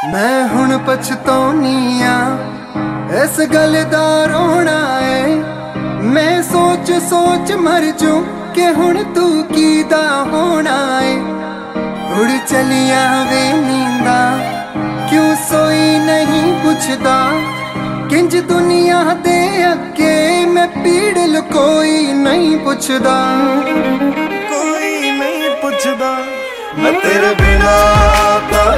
मैं हुण पछताउनी आ इस गल दा रोना है। मैं सोच सोच मर जूं कि हुण तू कीदा होना है। उड़ चलिया वे नींदा क्यों सोई नहीं पुछदा। किंज दुनिया दे अगे मैं पीड़ लुकोई नहीं पुछदा। कोई नहीं पुछदा मैं तेरे बिना